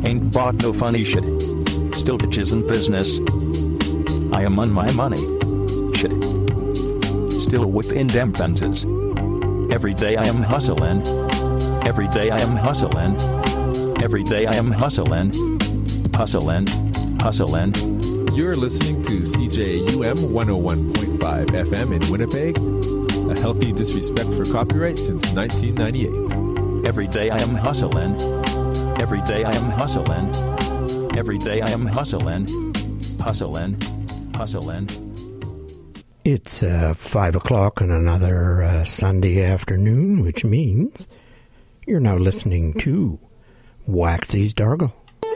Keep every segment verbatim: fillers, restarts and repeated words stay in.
Ain't bought no funny shit. Still bitches in business. I am on my money. Shit. Still whipping them fences. Every day I am hustling. Every day I am hustling. Every day I am hustling. Hustling. Hustling. You're listening to C J U M one oh one point five F M in Winnipeg. A healthy disrespect for copyright since nineteen ninety-eight. Every day I am hustling. Every day I am hustling. Every day I am hustling. Hustling. Hustling. It's uh, five o'clock on another uh, Sunday afternoon, which means you're now listening to Waxy's Dargle.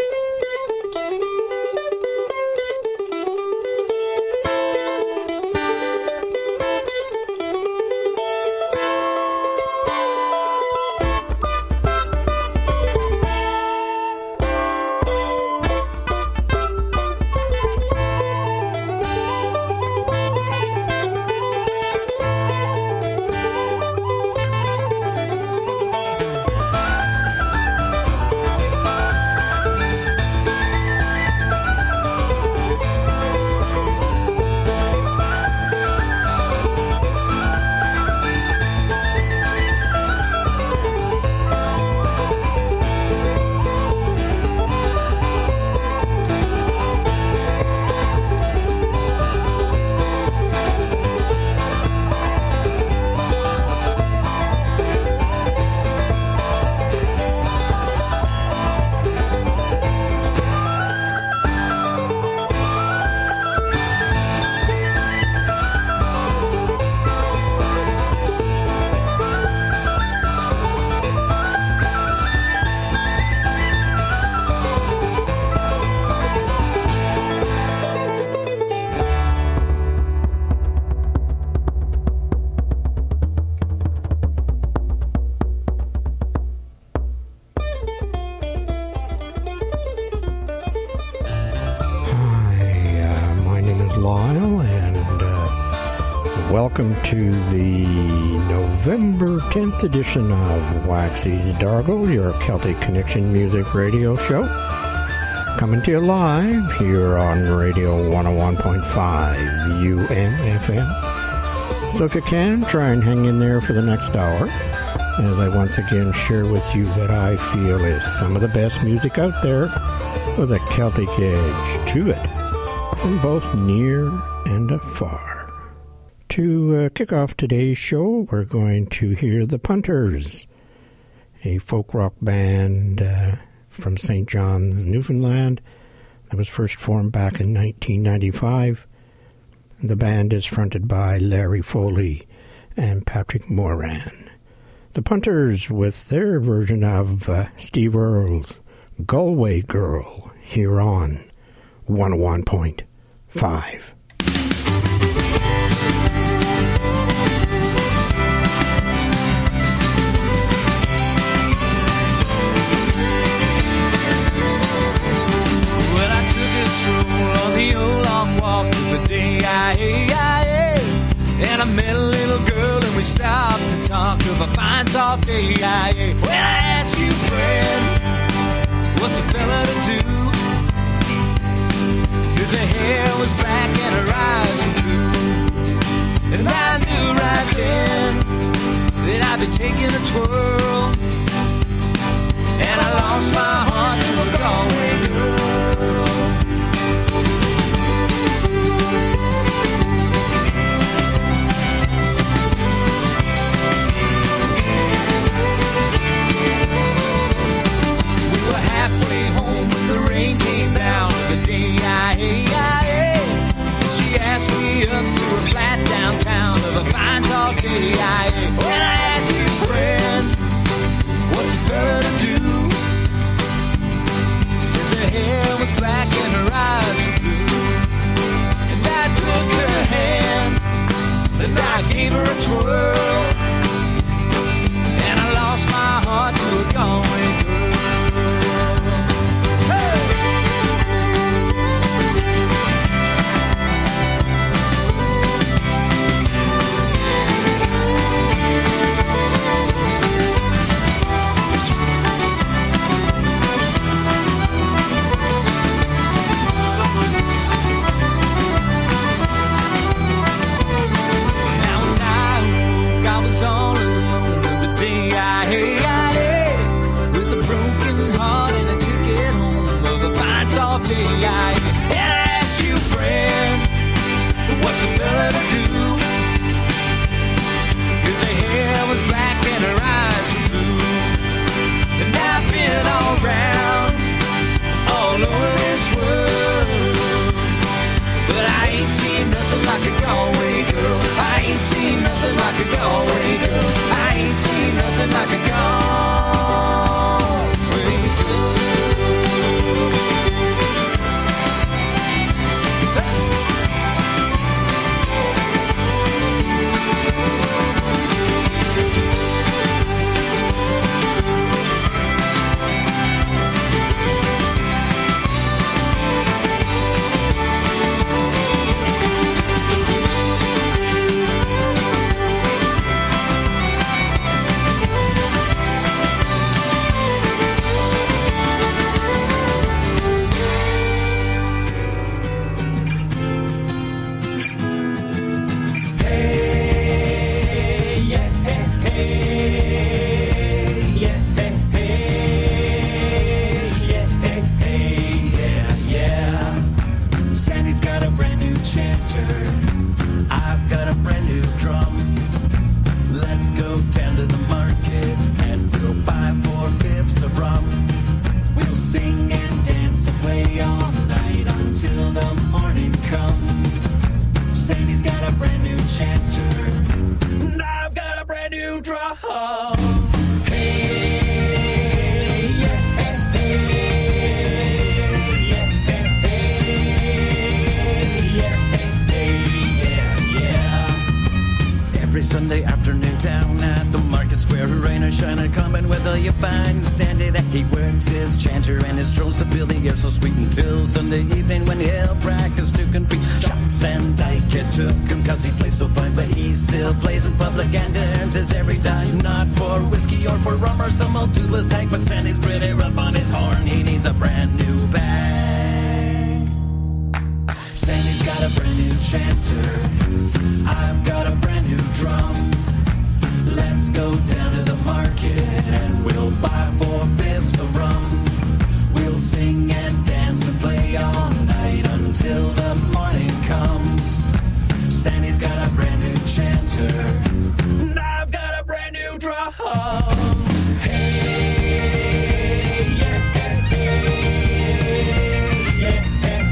Welcome to the November tenth edition of Waxy's Dargle, your Celtic Connection music radio show. Coming to you live here on Radio one oh one point five U M F M. So if you can, try and hang in there for the next hour as I once again share with you what I feel is some of the best music out there with a Celtic edge to it from both near and afar. To uh, kick off today's show, we're going to hear The Punters, a folk rock band uh, from Saint John's, Newfoundland, that was first formed back in nineteen ninety-five. The band is fronted by Larry Foley and Patrick Moran. The Punters with their version of uh, Steve Earle's Galway Girl here on one oh one point five. On the old long walk of the day, I, I, and I met a little girl and we stopped to talk of a fine soft day. I, when I asked you, friend, what's a fella to do? 'Cause her hair was black and her eyes were blue, and I knew right then that I'd be taking a twirl, and I lost my heart to a Galway girl. Rain came down the day I, I, I, she asked me up to a flat downtown of a fine tall day. I, when I asked you, friend, what's a fella to do? 'Cause her hair was black and her eyes were blue, and I took her hand and I gave her a twirl, and I lost my heart to a Galway girl. like a Galway girl. I ain't seen nothing like a Galway girl. Sunday afternoon down at the market square, rain or shine or coming weather, you find Sandy that he works his chanter and his drones to build the air so sweet until Sunday evening when he'll practice to compete. Shots and Dyke it took him cause he plays so fine, but he still plays in public and dances every time. Not for whiskey or for rum or some old toothless hag, but Sandy's pretty rough on his horn, he needs a brand new bag. Sandy's got a brand new chanter, I've got a brand new drum. Let's go down to the market and we'll buy four fifths of rum. We'll sing and dance and play all night until the morning comes. Sandy's got a brand new chanter, and I've got a brand new drum. Hey, yeah, hey, yeah,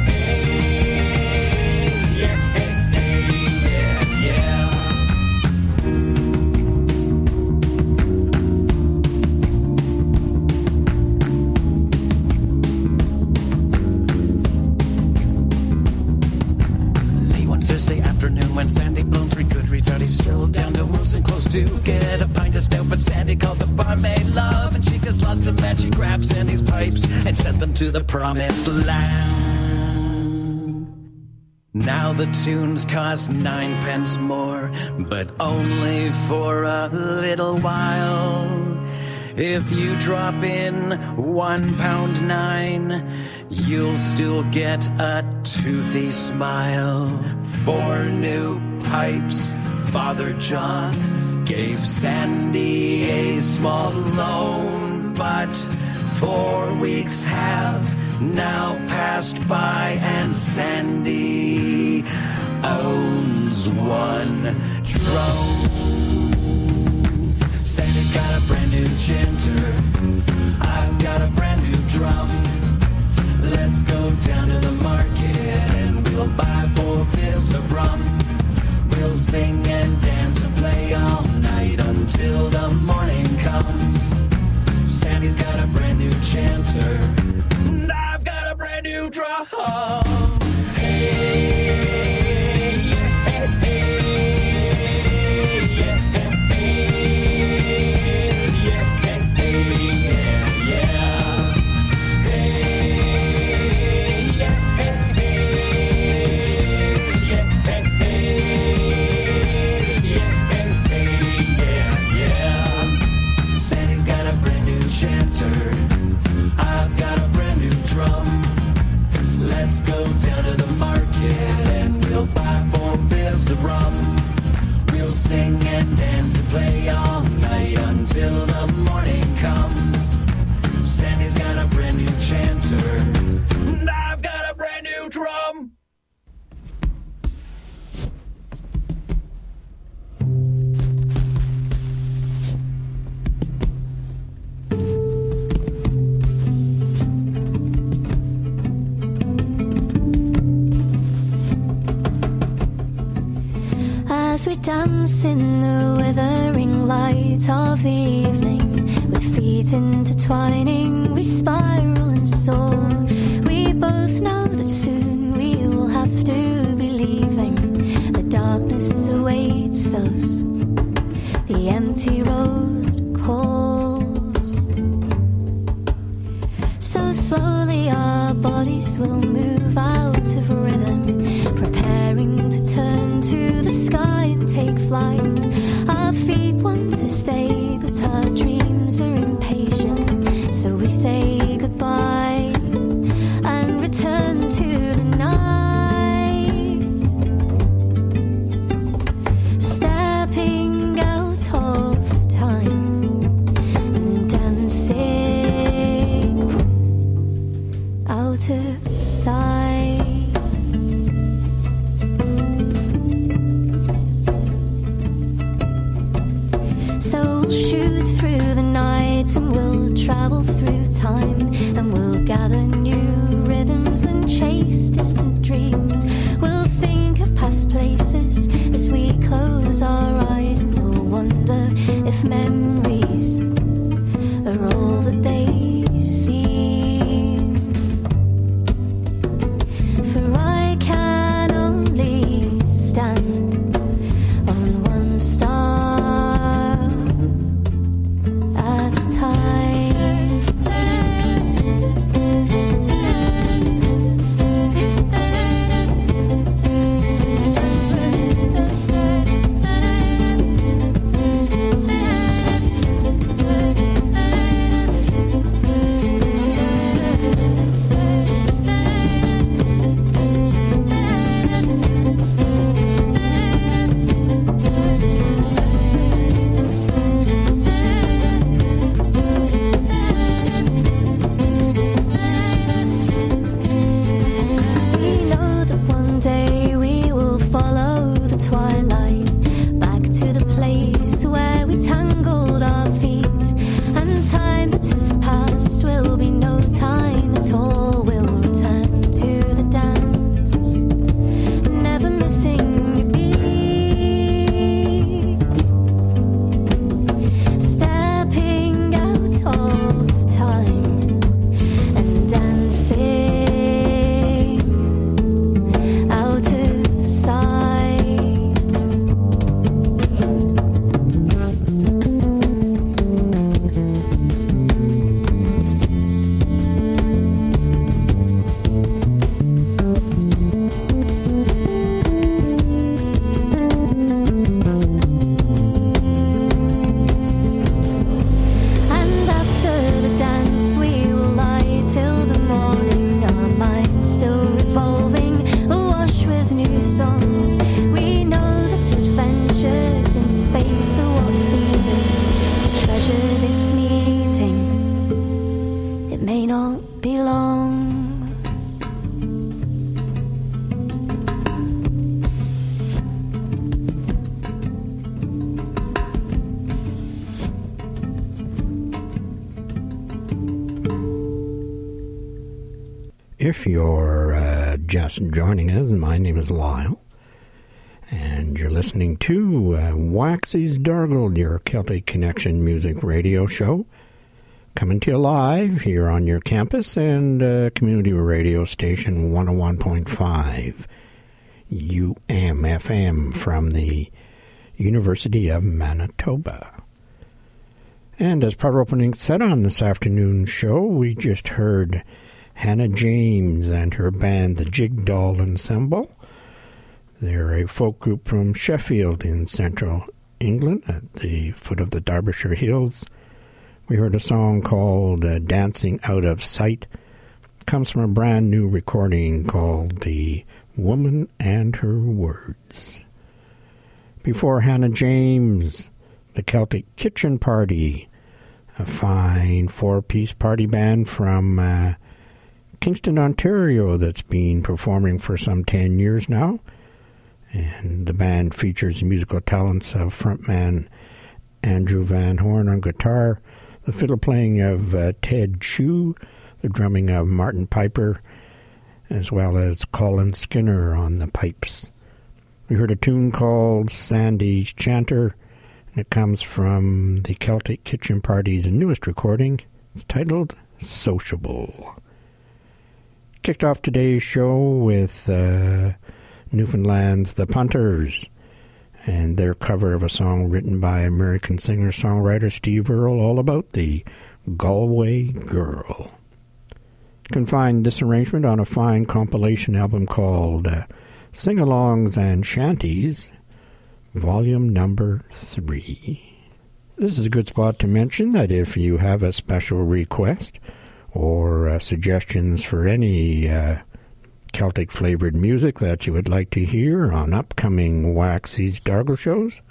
when Sandy blown three good reads out, he strolled down to Wilson close to get a pint of stout, but Sandy called the barmaid love, and she just lost him and she grabbed Sandy's pipes and sent them to the promised land. Now the tunes cost nine pence more, but only for a little while. If you drop in one pound nine, you'll still get a toothy smile. Four new pipes, Father John gave Sandy a small loan, but four weeks have now passed by and Sandy owns one drone. Sandy's got a brand new chanter, I've got a brand new drum. Let's go down to the market and we'll buy four fifths of rum. We'll sing and dance and play all night until the morning comes. Sandy's got a brand new chanter, and I've got a brand new drum. Hey, yeah, hey, yeah, hey, yeah, hey, yeah, yeah. As we dance in the withering light of the evening, with feet intertwining, we spiral and soar. We both know that soon we will have to be leaving. The darkness awaits us, the empty road calls. So slowly our bodies will move out of rhythm, preparing to turn to the sky and take flight. Our feet want to stay, but our dreams are impatient. So we say goodbye and return to the night. Stepping out of time and dancing out of sight. So we'll shoot through the night and we'll travel through time, and we'll gather new rhythms and chase distant dreams. We'll think of past places as we close our eyes, and we'll wonder if memories are all that they seem. For I can only stand on one star at a time. We know that one day we will follow the twilight back to the place where we tangled our feet, and time that has passed will be no time at all. We'll return to the dance, never missing a beat. Stepping out of time and dancing out of sight. And after the dance we will lie till the morning, our minds still revolving, awash with new songs. We know that adventures in space are what feed us, so treasure this meeting, it may not be long. If you're uh, just joining us, my name is Lyle, and you're listening to uh, Waxy's Dargle, your Celtic Connection music radio show, coming to you live here on your campus and uh, community radio station one oh one point five U M F M from the University of Manitoba. And as part of opening set on this afternoon's show, we just heard Hannah James and her band, the Jig Doll Ensemble. They're a folk group from Sheffield in central England at the foot of the Derbyshire Hills. We heard a song called uh, Dancing Out of Sight. It comes from a brand new recording called The Woman and Her Words. Before Hannah James, the Celtic Kitchen Party, a fine four-piece party band from uh, Kingston, Ontario, that's been performing for some ten years now. And the band features the musical talents of frontman Andrew Van Horn on guitar, the fiddle playing of uh, Ted Chu, the drumming of Martin Piper, as well as Colin Skinner on the pipes. We heard a tune called Sandy's Chanter, and it comes from the Celtic Kitchen Party's newest recording. It's titled Sociable. Kicked off today's show with uh, Newfoundland's The Punters and their cover of a song written by American singer-songwriter Steve Earle, all about the Galway Girl. You can find this arrangement on a fine compilation album called uh, Sing-Alongs and Shanties, volume number three. This is a good spot to mention that if you have a special request or uh, suggestions for any uh, Celtic-flavored music that you would like to hear on upcoming Waxy's Dargle shows,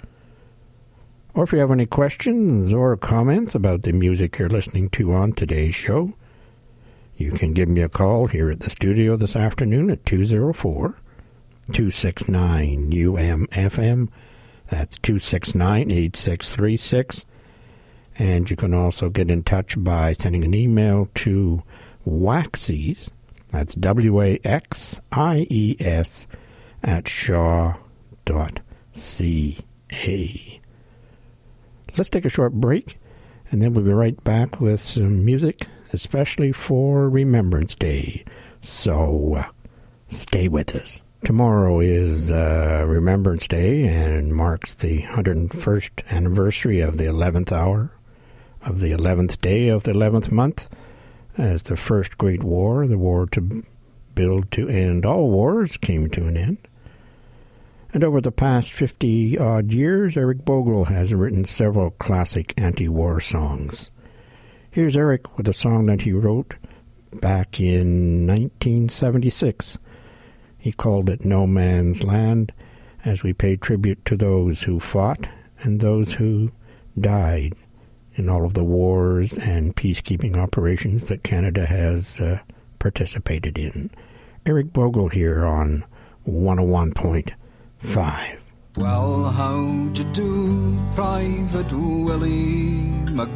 or if you have any questions or comments about the music you're listening to on today's show, you can give me a call here at the studio this afternoon at two oh four, two six nine, U M F M. That's two six nine, eight six three six. And you can also get in touch by sending an email to Waxies, that's W A X I E S, at shaw dot c a. Let's take a short break, and then we'll be right back with some music, especially for Remembrance Day. So, uh, stay with us. Tomorrow is uh, Remembrance Day and marks the one hundred first anniversary of the eleventh hour of the eleventh day of the eleventh month, as the first Great War, the war to build to end all wars, came to an end. And over the past fifty-odd years, Eric Bogle has written several classic anti-war songs. Here's Eric with a song that he wrote back in nineteen seventy-six. He called it No Man's Land, as we pay tribute to those who fought and those who died in all of the wars and peacekeeping operations that Canada has uh, participated in. Eric Bogle here on one oh one point five. Well, how'd you do, Private Willie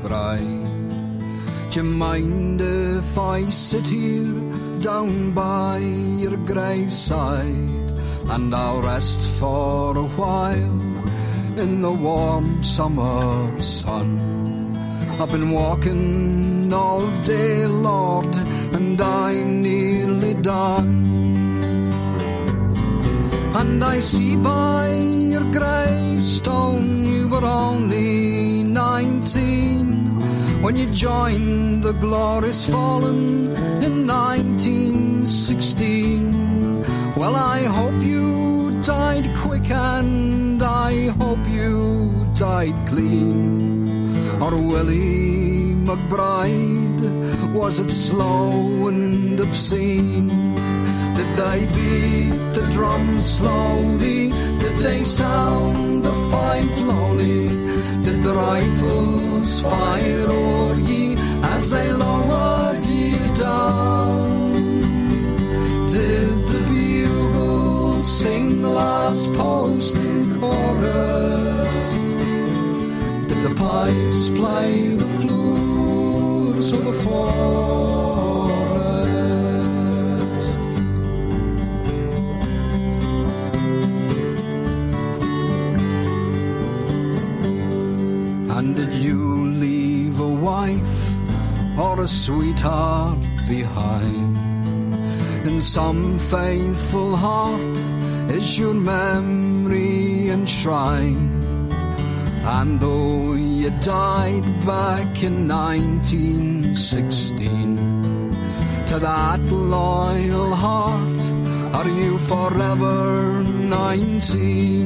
McBride? D'ye mind if I sit here down by your graveside and I'll rest for a while in the warm summer sun? I've been walking all day, Lord, and I'm nearly done. And I see by your gravestone you were only nineteen when you joined the glorious fallen in nineteen sixteen. Well, I hope you died quick and I hope you died clean. Or Willie McBride, was it slow and obscene? Did they beat the drum slowly? Did they sound the fife lowly? Did the rifles fire o'er ye as they lowered ye down? Did the bugle sing the last post in chorus? Did the pipes play the flutes of the forest? And did you leave a wife or a sweetheart behind? In some faithful heart is your memory enshrined. And though you died back in nineteen sixteen, to that loyal heart are you forever nineteen?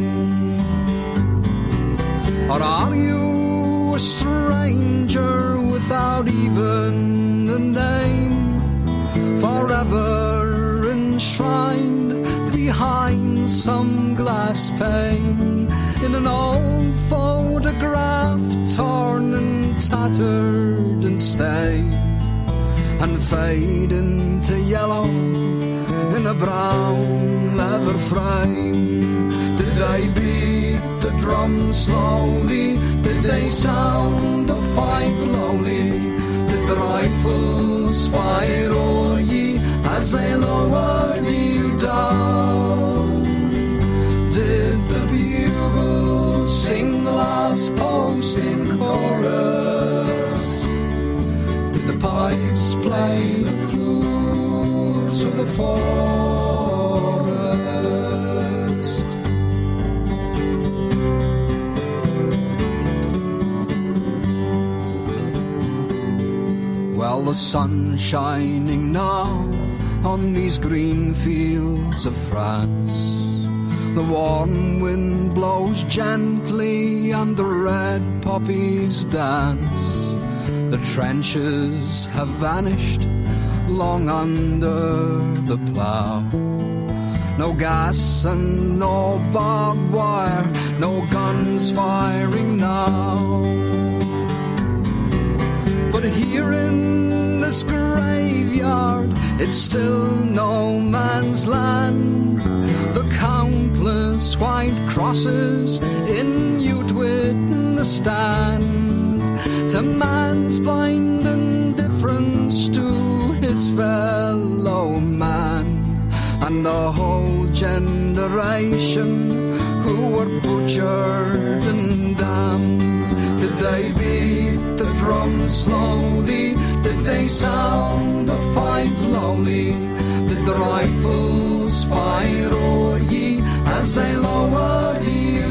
Or are you a stranger without even a name, forever enshrined behind some glass pane in an old photograph, torn and tattered and stained, and fade into yellow in a brown leather frame? Did they beat the drum slowly? Did they sound the fife lowly? Did the rifles fire o'er ye as they lowered you down? Did last post in chorus? Did the pipes play the flutes of the forest? Well, the sun's shining now on these green fields of France. The warm wind blows gently and the red poppies dance. The trenches have vanished long under the plough. No gas and no barbed wire, no guns firing now. But here in this graveyard, it's still no man's land. The countless white crosses in Utwit stand to man's blind indifference to his fellow man, and a whole generation who were butchered and damned. Did they beat the drum slowly? Did they sound the fife lowly? Did the rifles fire o'er ye as they lowered you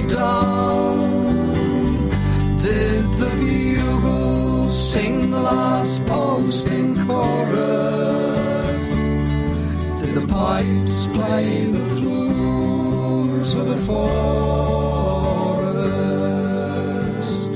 down? Did the bugles sing the last post in chorus? Did the pipes play the flutes of the forest?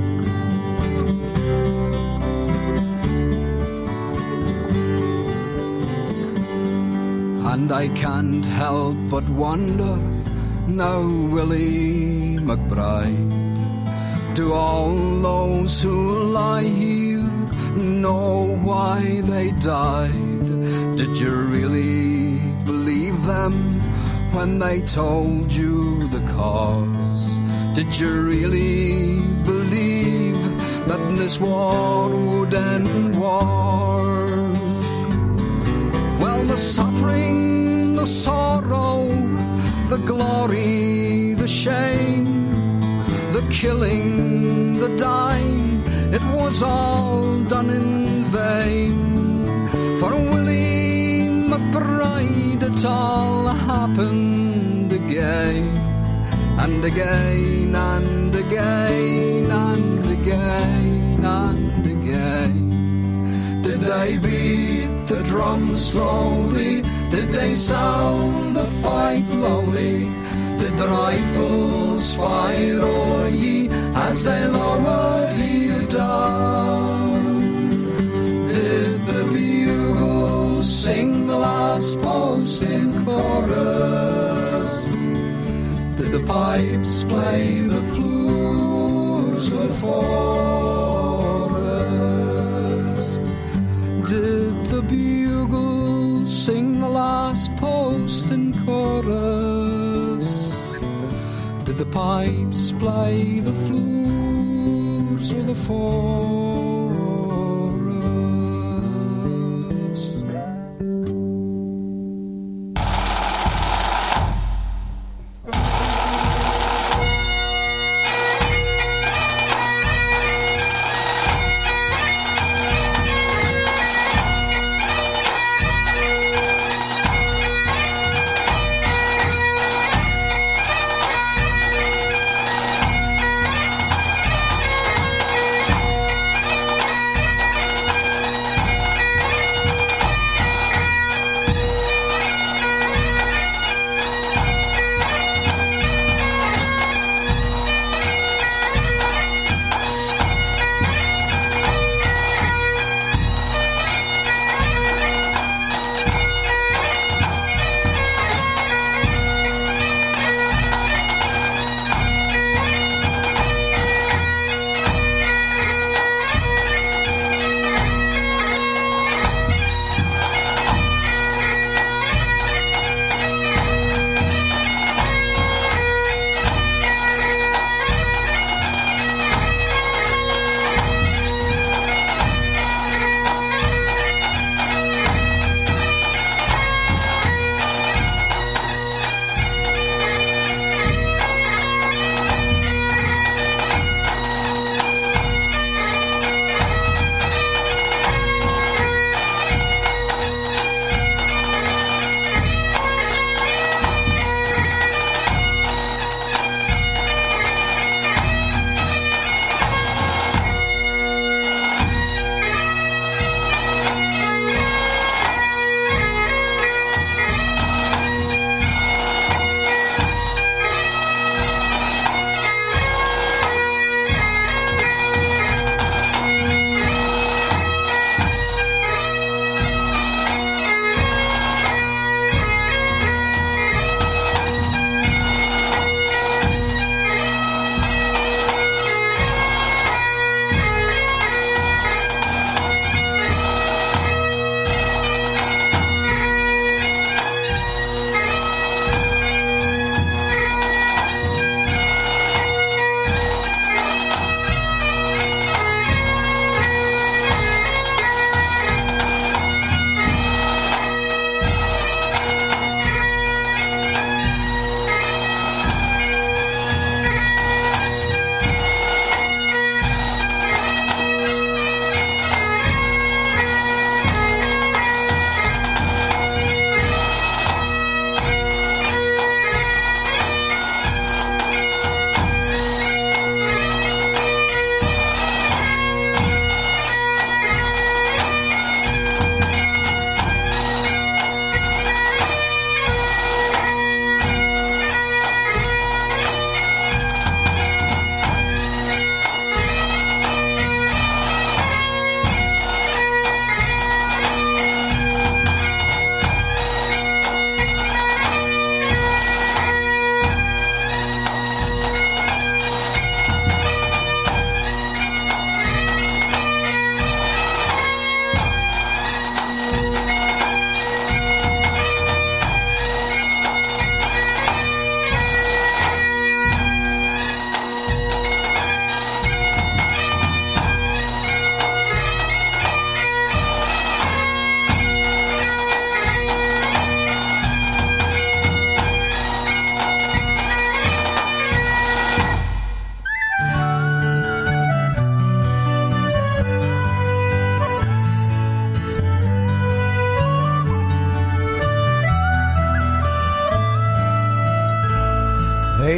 And I can't help but wonder now, Willie McBride, do all those who lie here know why they died? Did you really believe them when they told you the cause? Did you really believe that this war would end wars? Well, the suffering, the sorrow, the glory, the shame, the killing, the dying, it was all done in vain. For Willie McBride it all happened again, and again, and again, and again, and again. Did they beat the drum slowly? Did they sound the fife lowly? Did the rifles fire o'er ye as they lowered you down? Did the bugles sing the last post in chorus? Did the pipes play the flutes of the forest? Did the bugles sing the last post in chorus? Did the pipes play the flutes of the forest?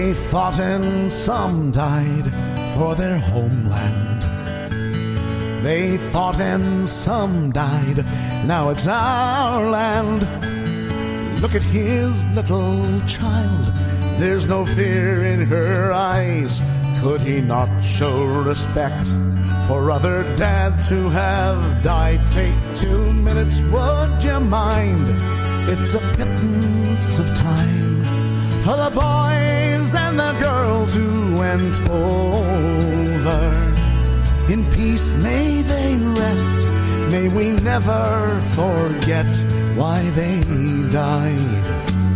They fought and some died for their homeland. They fought and some died, now it's our land. Look at his little child, there's no fear in her eyes. Could he not show respect for other dads who have died? Take two minutes, would you mind? It's a pittance of time for the boys and the girls who went over. In peace may they rest, may we never forget why they died.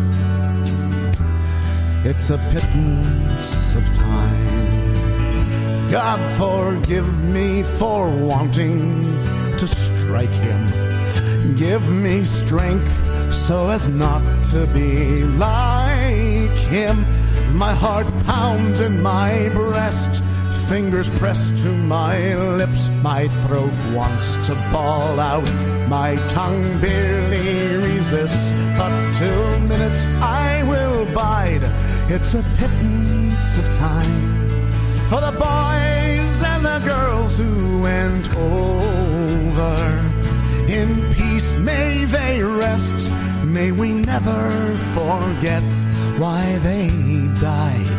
It's a pittance of time. God forgive me for wanting to strike him. Give me strength so as not to be like him. My heart pounds in my breast, fingers pressed to my lips. My throat wants to bawl out, my tongue barely resists. But two minutes I will bide. It's a pittance of time for the boys and the girls who went over. In peace may they rest, may we never forget why they died.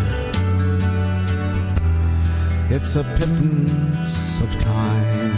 It's a pittance of time.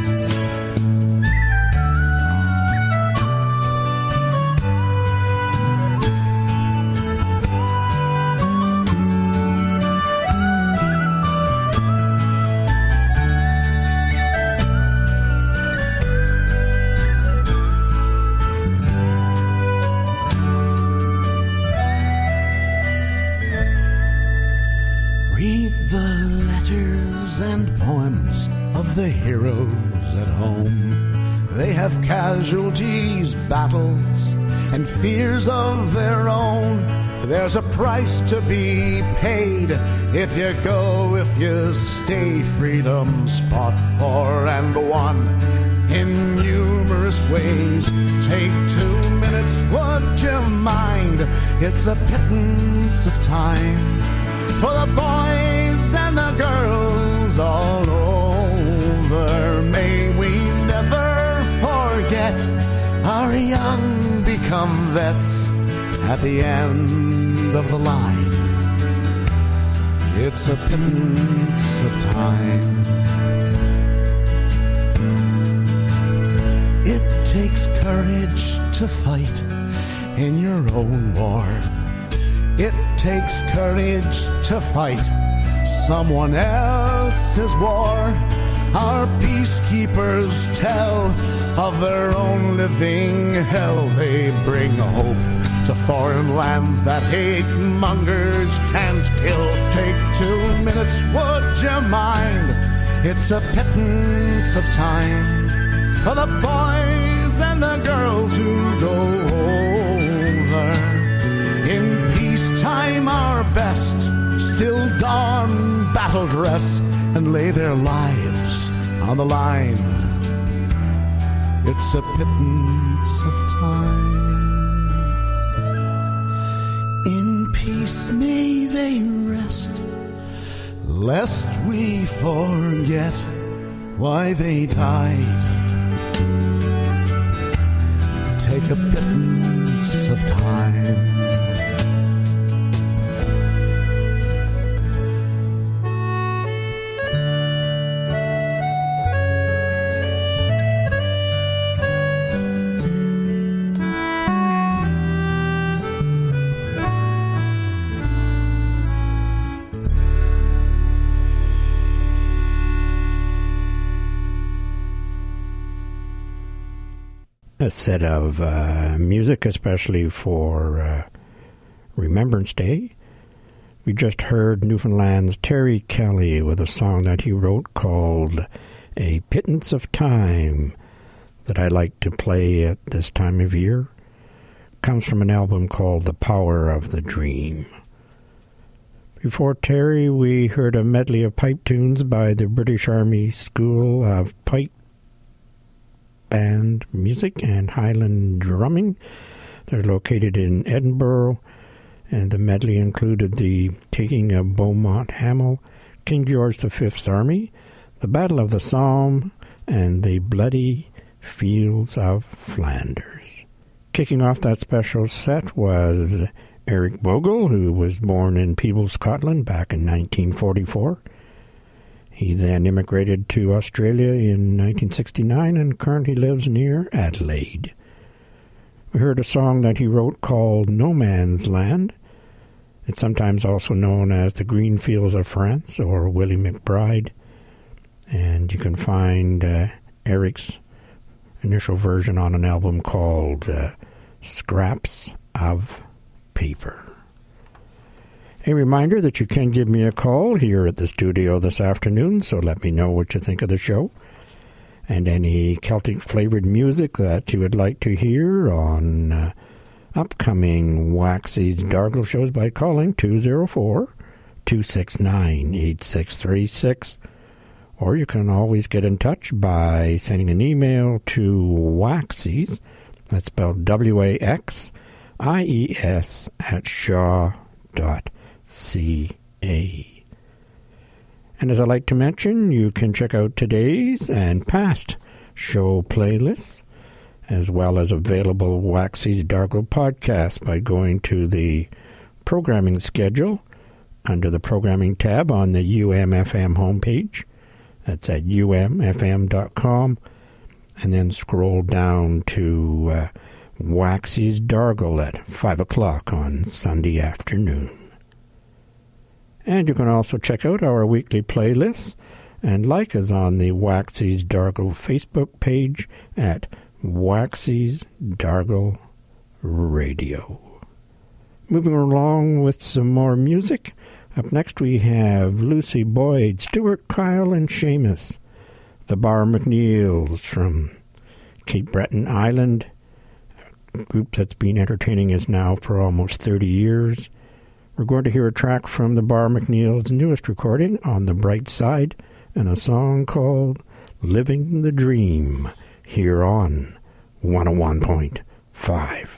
And poems of the heroes at home. They have casualties, battles, and fears of their own. There's a price to be paid if you go, if you stay. Freedom's fought for and won in numerous ways. Take two minutes, would you mind? It's a pittance of time for the boys and the girls all over. May we never forget our young become vets at the end of the line. It's a pittance of time. It takes courage to fight in your own war. It takes courage to fight someone else's war. Our peacekeepers tell of their own living hell. They bring hope to foreign lands that hate mongers can't kill. Take two minutes, would you mind? It's a pittance of time for the boys and the girls who go over. In peacetime our best still don battle dress and lay their lives on the line. It's a pittance of time. In peace may they rest, lest we forget why they died. Take a pittance of time. A set of uh, music, especially for uh, Remembrance Day. We just heard Newfoundland's Terry Kelly with a song that he wrote called A Pittance of Time that I like to play at this time of year. Comes from an album called The Power of the Dream. Before Terry, we heard a medley of pipe tunes by the British Army School of Pipe Band Music and Highland Drumming. They're located in Edinburgh, And the medley included the taking of Beaumont Hamel, King George the Fifth's Army, the Battle of the Somme, and the Bloody Fields of Flanders. Kicking off that special set was Eric Bogle, who was born in Peebles, Scotland back in nineteen forty-four. He then immigrated to Australia in nineteen sixty-nine and currently lives near Adelaide. We heard a song that he wrote called No Man's Land. It's sometimes also known as The Green Fields of France or Willie McBride. And you can find uh, Eric's initial version on an album called uh, Scraps of Paper. A reminder that you can give me a call here at the studio this afternoon, so let me know what you think of the show and any Celtic-flavored music that you would like to hear on uh, upcoming Waxy's Dargle shows by calling two oh four, two six nine, eight six three six. Or you can always get in touch by sending an email to Waxy's, that's spelled W A X I E S, at shaw dot C A. And as I like to mention, you can check out today's and past show playlists, as well as available Waxy's Dargle podcasts by going to the programming schedule under the programming tab on the U M F M homepage. That's at U M F M dot com, and then scroll down to uh, Waxy's Dargle at five o'clock on Sunday afternoon. And you can also check out our weekly playlists and like us on the Waxy's Dargle Facebook page at Waxy's Dargle Radio. Moving along with some more music. Up next we have Lucy Boyd, Stuart Kyle, and Seamus, the Bar McNeils from Cape Breton Island, a group that's been entertaining us now for almost thirty years. We're going to hear a track from the Bar McNeils' newest recording, On the Bright Side, and a song called Living the Dream, here on one oh one point five.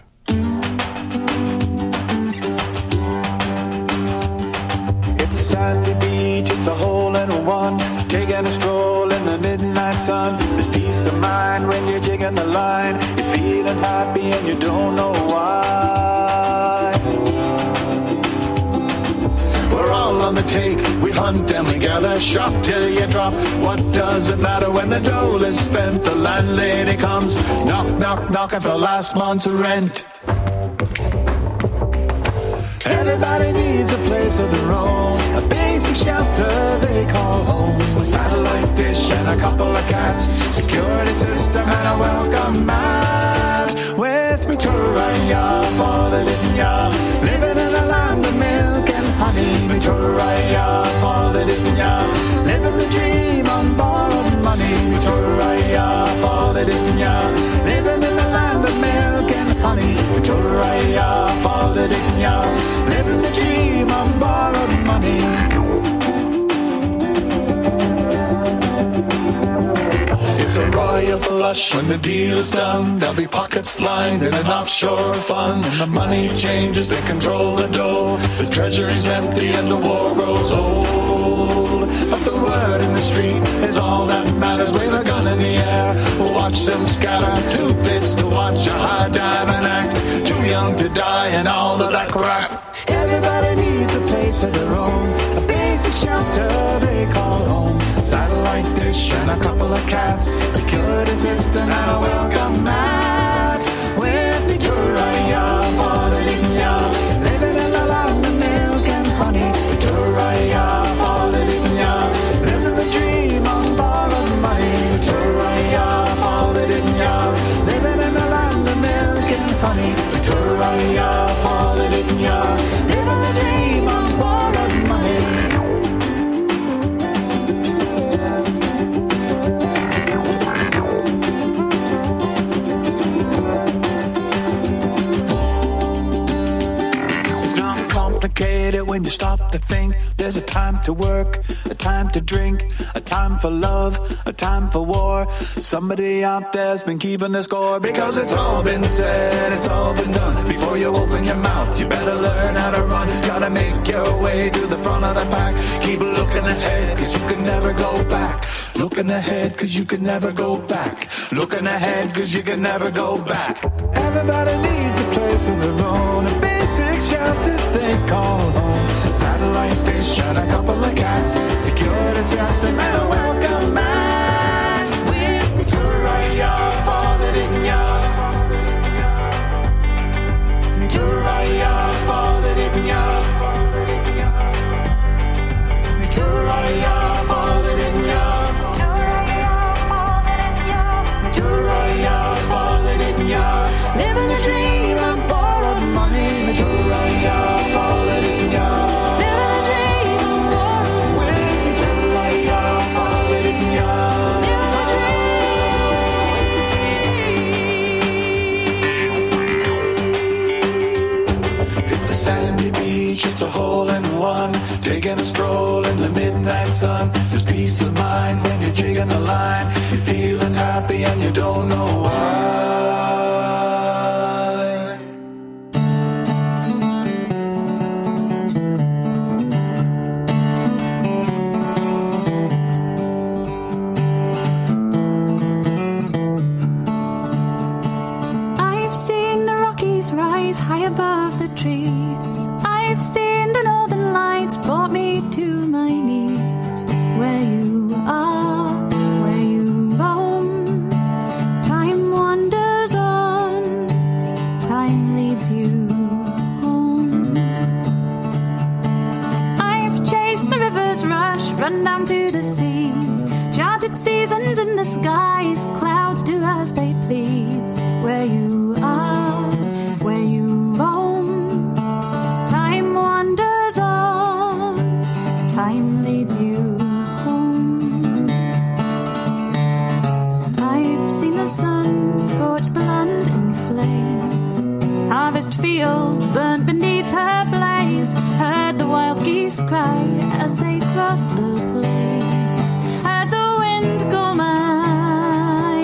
It's a sandy beach, it's a hole in one, taking a stroll in the midnight sun. There's peace of mind when you're jigging the line. You're feeling happy and you don't know why. We're all on the take, we hunt and we gather, shop till you drop. What does it matter when the dole is spent? The landlady comes, knock, knock, knocking for last month's rent. Everybody needs a place of their own, a basic shelter they call home. A satellite dish and a couple of cats, security system and a welcome mat. With me to Raya, falling in ya, living in a land of milk and honey. Me to Raya, falling in ya, living the dream on borrowed money. Me to Raya, falling in ya, living in the land of milk and honey. Me to Raya, falling in ya, living the dream on borrowed money. It's a royal flush when the deal is done. There'll be pockets lined in an offshore fund, and the money changes, they control the dough. The treasury's empty and the war grows old. But the word in the street is all that matters. Wave a gun in the air, we'll watch them scatter. Two bits to watch a high diamond act. Too young to die and all of that crap. Everybody needs a place of their own, a basic shelter they call home. A satellite dish and a couple of cats, security system and a welcome mat. With me to Raya, falling in ya, living in the land of milk and honey. To Raya, falling in ya, living the dream on borrowed money. To Raya, falling in ya, living in the land of milk and honey. To Raya, falling in ya, living the dream on borrowed money. When you stop to think, there's a time to work, a time to drink, a time for love, a time for war. Somebody out there's been keeping the score, because it's all been said, it's all been done. Before before you open your mouth. You better learn how to run. Gotta make your way to the front of the pack. Keep looking ahead, cause you can never go back. Looking ahead, cause you can never go back. Looking ahead, cause you can never go back. Everybody needs a place of their own, a basic shelter they call home. A satellite dish and a couple of cats. Security system and a welcome mat. With Turaya, falling in ya. Turaya, falling in ya. Turaya, falling in ya. Turaya, falling in ya. Living a dream on borrowed money. Turaya, falling in ya. Living a dream on borrowed with Turaya, falling in ya. Living a dream. It's a sandy beach, it's a hole in one. Taking a stroll in the midnight sun. There's peace of mind when you're jigging the line. You're feeling happy and you don't know why. I've seen the Rockies rise high above the trees. I've seen the northern lights brought me to my knees. Where you are, where you roam, time wanders on, time leads you home. I've chased the river's rush, run down to the sea, charted seasons in the skies, clouds do as they please. Where you are, where you roam, time wanders on, time leads you home. I've seen the sun scorch the land in flame, harvest fields burnt beneath her blaze, heard the wild geese cry as they crossed the plain, heard the wind go my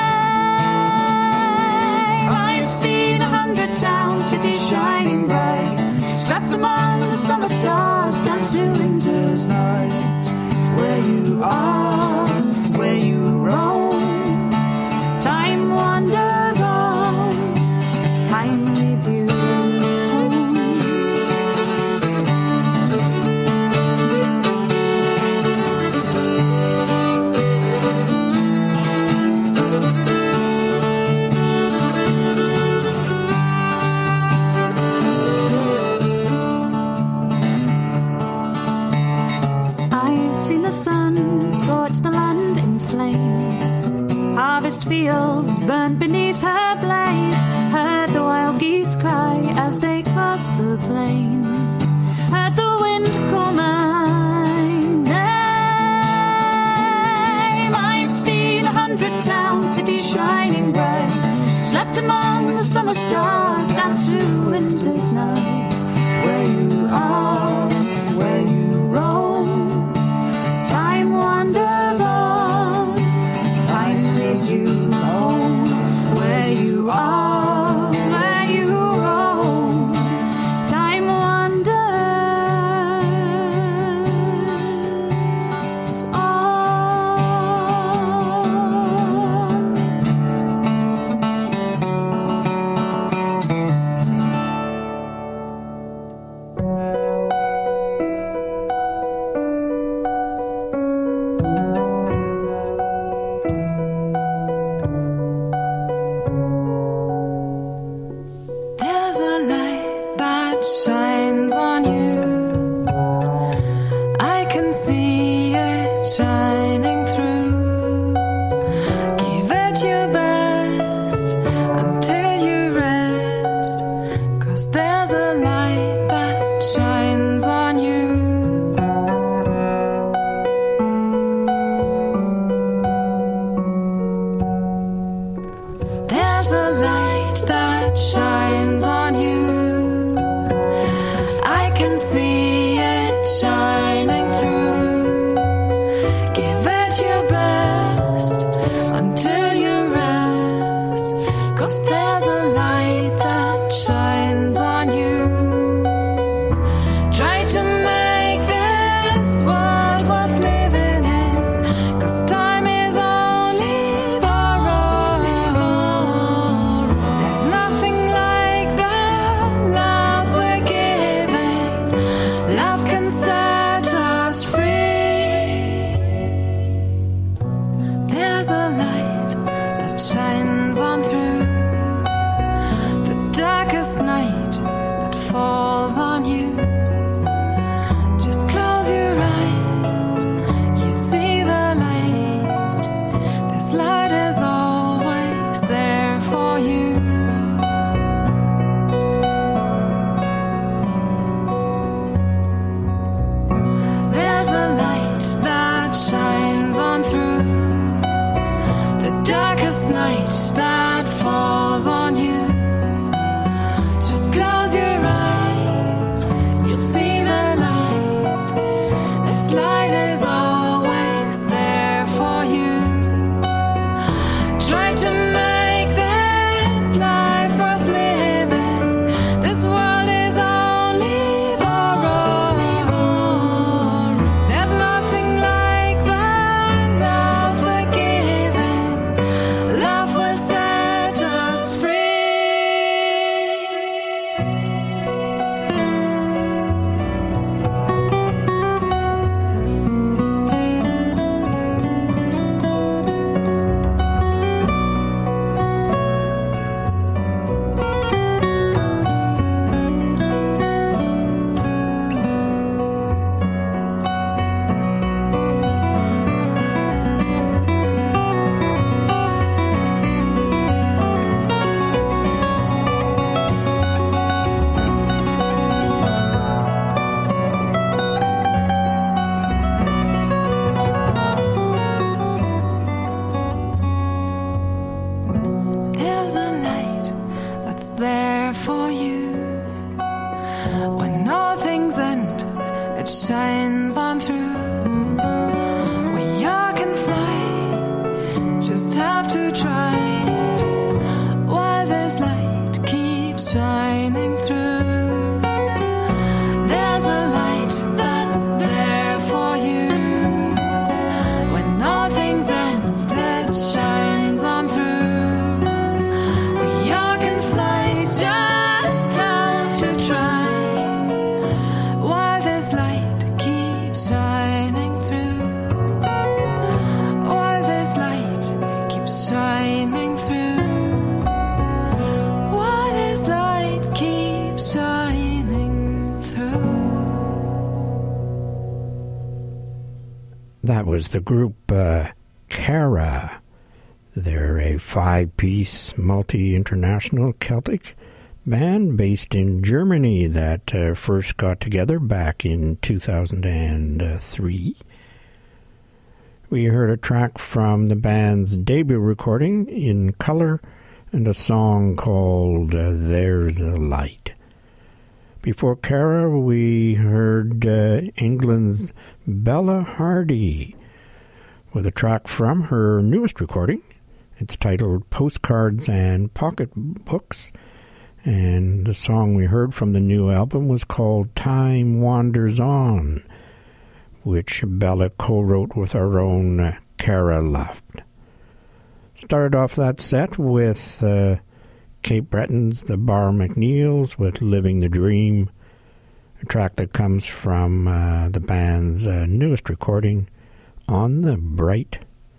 name. I've seen a hundred towns, cities shining bright, slept among the summer stars, danced through winter's nights. Where you are, where you roam, time wanders on, time leads you home. I've seen the sun scorch the land in flame, harvest fields burnt beneath her blaze, heard the wild geese cry as they crossed the plain, heard the wind call my name. I've seen a hundred towns, cities shining bright, slept among the summer stars, danced through winter's nights. Where you are, where you roam, time wanders on, time leads you home. Where you are, where you roam, time wanders There's a light that shines on you. I can see it shining through. Give it your best until you rest, 'cause there's a light that shines on you. There's a light that shines on you. I can see it shining through. Give it your best until you rest, 'cause there's a light that shines there for you. When all things end, it shines on through. When you can fly, just have to try. While this light keeps shining through, there's a light that's there for you. When all things end, it shines on through. When you can fly, just have to try. While this light keeps shining through. While this light keeps shining through. While this light keeps shining through. That was the group uh, Cara. They're a five-piece, multi-international Celtic band based in Germany that uh, first got together back in two thousand three. We heard a track from the band's debut recording, In Color, and a song called uh, There's a Light. Before Cara, we heard uh, England's Bella Hardy with a track from her newest recording. It's titled Postcards and Pocketbooks, and the song we heard from the new album was called Time Wanders On, which Bella co-wrote with our own uh, Cara Luft. Started off that set with uh, Cape Breton's The Bar McNeils with Living the Dream, a track that comes from uh, the band's uh, newest recording, On the Bright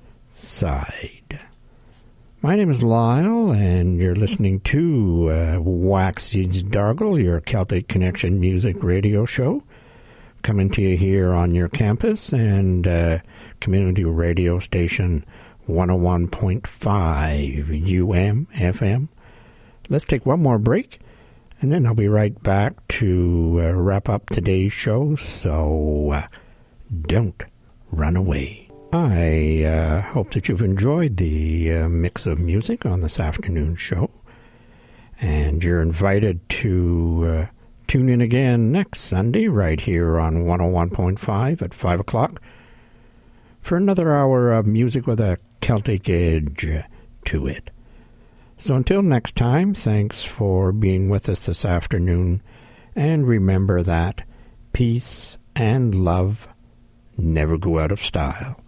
Side. My name is Lyle, and you're listening to uh, Waxy's Dargle, your Celtic Connection music radio show, coming to you here on your campus and uh, community radio station one oh one point five U M F M. Let's take one more break, and then I'll be right back to uh, wrap up today's show, so uh, don't run away. I uh, hope that you've enjoyed the uh, mix of music on this afternoon's show, and you're invited to uh, tune in again next Sunday right here on one oh one point five at five o'clock for another hour of music with a Celtic edge to it. So until next time, thanks for being with us this afternoon, and remember that peace and love never go out of style.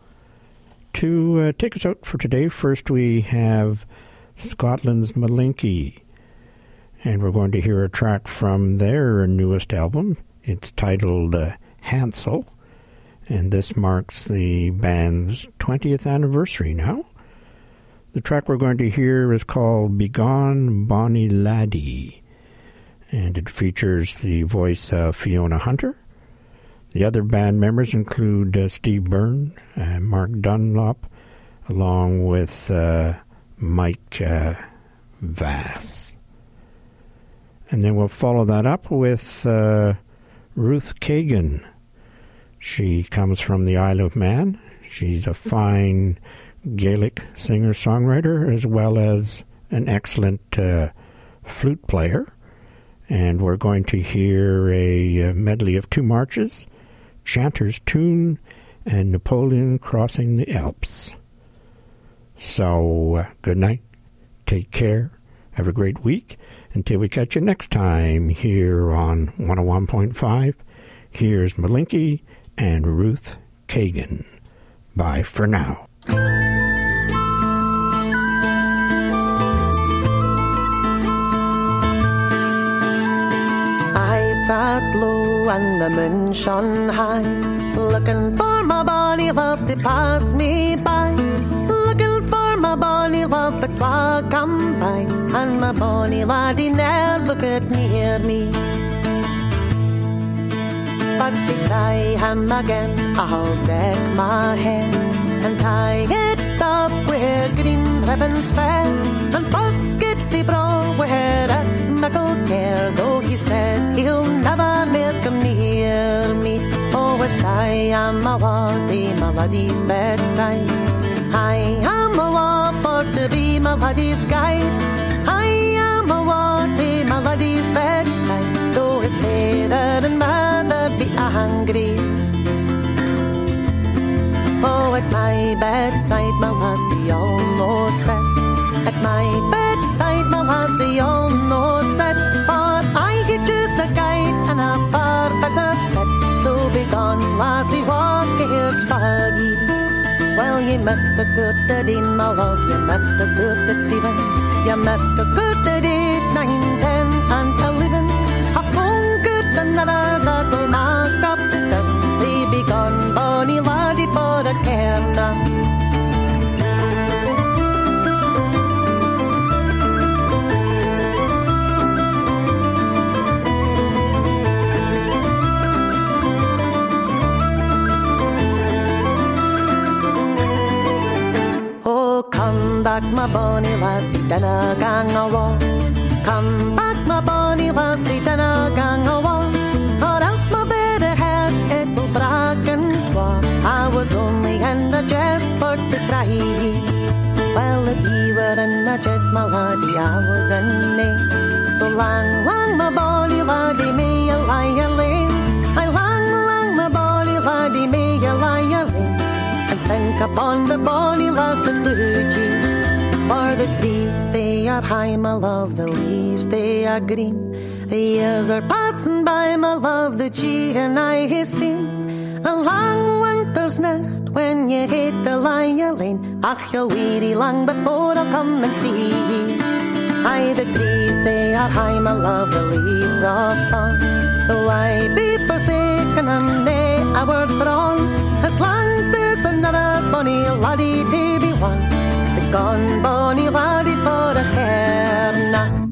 To uh, take us out for today, first we have Scotland's Malinky, and we're going to hear a track from their newest album. It's titled uh, Hansel, and this marks the band's twentieth anniversary now. The track we're going to hear is called Begone Bonnie Laddie, and it features the voice of Fiona Hunter. The other band members include uh, Steve Byrne, uh, Mark Dunlop, along with uh, Mike uh, Vass. And then we'll follow that up with uh, Ruth Kagan. She comes from the Isle of Man. She's a fine Gaelic singer-songwriter as well as an excellent uh, flute player. And we're going to hear a, a medley of two marches, Chanter's Tune, and Napoleon Crossing the Alps. So, uh, good night, take care, have a great week, until we catch you next time here on one oh one point five. Here's Malinky and Ruth Kagan. Bye for now. Sat low and the moon shone high, looking for my bonny love to pass me by, looking for my bonny love, but clock come by, and my bonny laddie ne'er look at near me. But to tie him again, I'll deck my head and tie it up with green ribbons fair, and baskets he brought with a mickle care, though he says he'll never make him near me. Oh, it's I am a waddy, my laddie's bedside. I am a wad for to be my laddie's guide. I am a waddy, Well, you met the good at in my love, you met the good at seven, you met the good at eight, nine, ten, and eleven. A phone good another that will knock up the dozen. Say, be gone, bonny laddie, for a care now. Come back, my bonny lassie, dinna gang a walk. Come back, my bonny lassie, dinna gang a walk. Or else my bed ahead, it'll brag and twa. I was only in a jest for to try. Well, if you were in a jest, my laddie, I was in me. So lang, lang, my bonny laddie, may you lie alone. I lang, lang, my bonny laddie, may you lie alone. And think upon the bonny lass that wooed you. For the trees, they are high, my love, the leaves, they are green. The years are passing by, my love, that ye and I have seen. A long winter's night when you hate to lie alone. Ach, you'll weary long before I'll come and see ye. Aye, the trees, they are high, my love, the leaves are fall. Though I be forsaken, I'm nae a word for all. As long as there's another bonny laddie to be won, the gone bonny laddie for a care now.